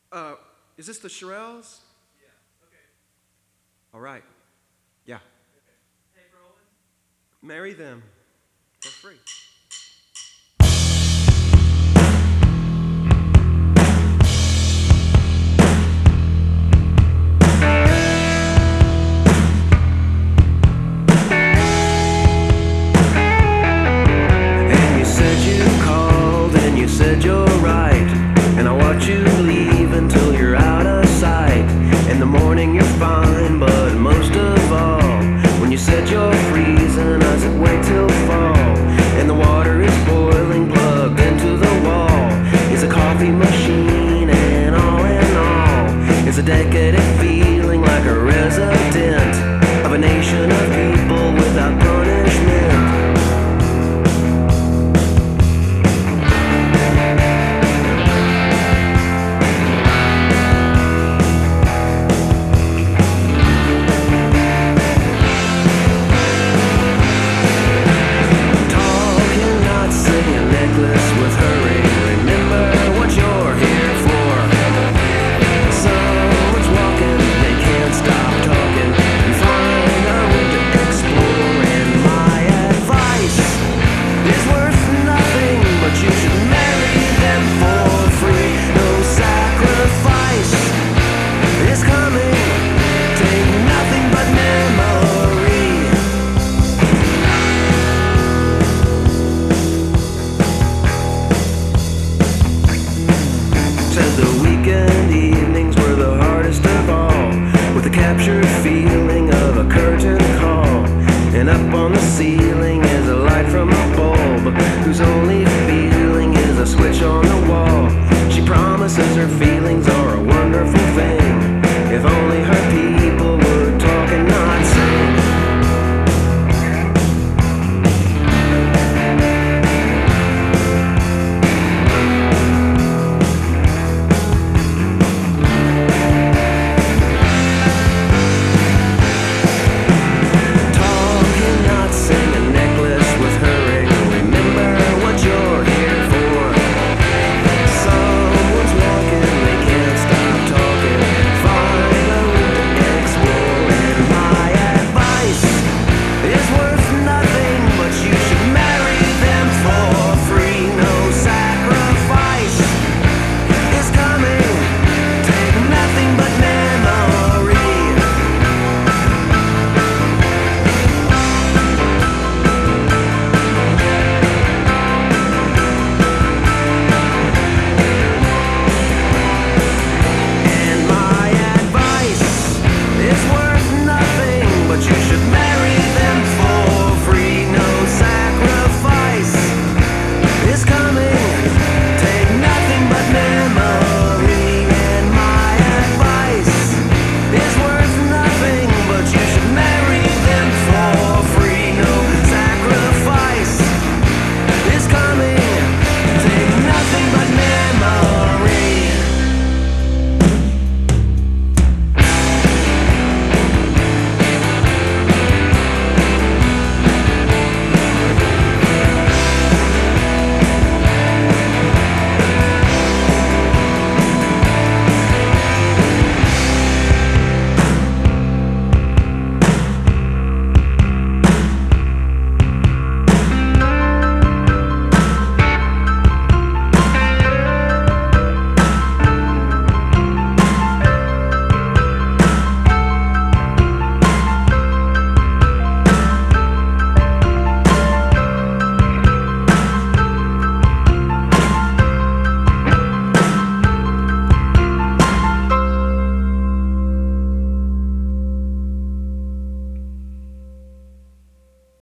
Uh, is this the Shirelles? All right. Yeah. Marry them for free. And you said you called and you said you're right, and I watch you leave until you're out of sight. In the morning you're fine, but most of all, when you said you're freezing, I said wait till fall. And the water is boiling, plugged into the wall. It's a coffee machine, and all in all, it's a decadent feeling like a resident of a nation of people without punishment. With her ring, remember what you're here for. Someone's walking, they can't stop talking. You find a way to explore, and my advice is worth nothing, but you should marry them for free. No sacrifice is coming, take nothing but memory. Said the weekend evenings were the hardest of all, with the captured feeling of a curtain call. And up on the ceiling is a light from a bulb, whose only feeling is a switch on the wall. She promises her feelings are